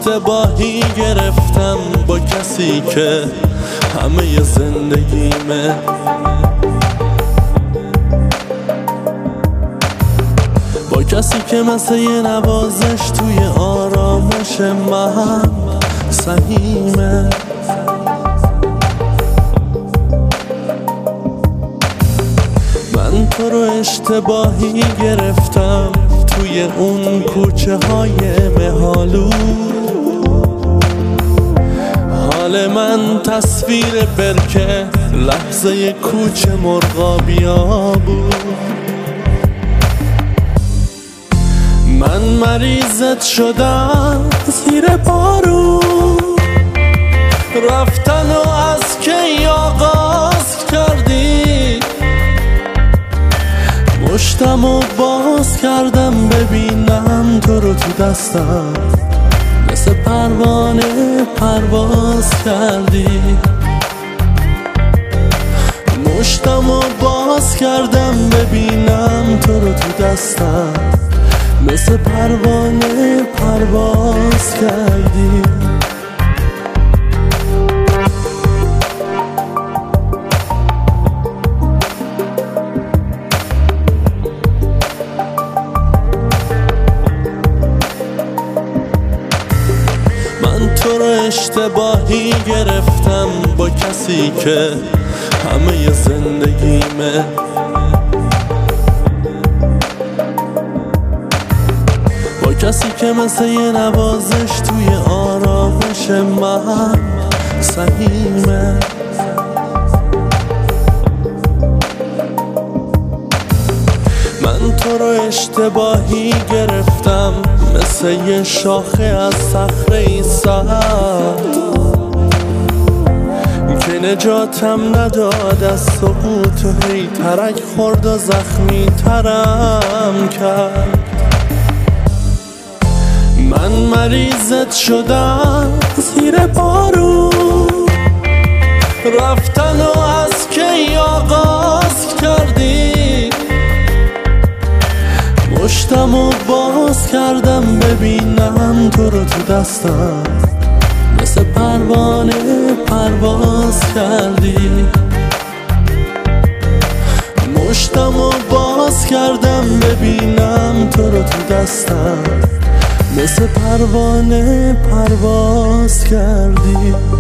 اشتباهی گرفتم با کسی که همه زندگیمه. با کسی که مثل یه نوازش توی آرامش من سهیمه. من تو رو اشتباهی گرفتم توی اون کوچه های مهالو. حال من تصویر برکه لحظه کوچه مرغابیا بود. من مریضت شدم زیر بارون، رفتن و از کی آغاز کردی. مشتم و باز کردم ببینم تو رو تو دستم، مثل پروانه پرواز کردی. مشتم و باز کردم ببینم تو رو تو دستم، مثل پروانه پرواز کردی. من تو رو اشتباهی گرفتم با کسی که همه زندگیمه. با کسی که مثل یه نوازش توی آرامش من سهیمه. من تو رو اشتباهی گرفتم مثل یه شاخه از صخره سرد که نجاتم نداد از سقوط و هی ترک خورد و زخمی ترم کرد. من مریضت شدم زیر بارون، رفتن و از کی آغاز کردی. مشتم و باز کردم ببینم تو رو تو دستم، مثل پروانه پرواز کردی. مشتم و باز کردم ببینم تو رو تو دستم، مثل پروانه پرواز کردی.